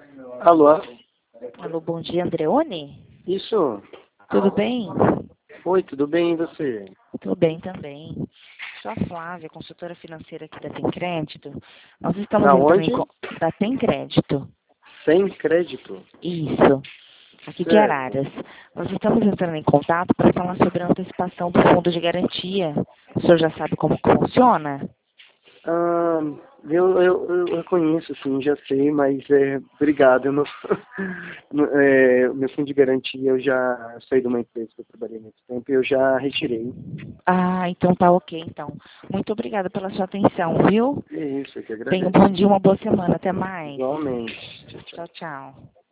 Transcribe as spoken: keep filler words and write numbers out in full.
Alô? Alô, bom dia, Andreone? Isso. Tudo bem? Oi, tudo bem e você? Tudo bem também. Sou a Flávia, consultora financeira aqui da Tem Crédito. Nós estamos Da entrando em... onde? co- Da Tem Crédito. Sem crédito? Isso. Aqui de Certo. Araras. Nós estamos entrando em contato para falar sobre a antecipação do fundo de garantia. O senhor já sabe como que funciona? Ah, eu, eu, eu conheço, sim, já sei, mas é, obrigado. Eu não, não- é, o meu fundo de garantia, eu já saí de uma empresa que eu trabalhei muito tempo e eu já retirei. Ah, então tá ok, então. Muito obrigada pela sua atenção, viu? É isso, eu que Tenha um bom agradeço. dia, uma boa semana. Até mais. Igualmente. Tchau, tchau. Tchau, tchau.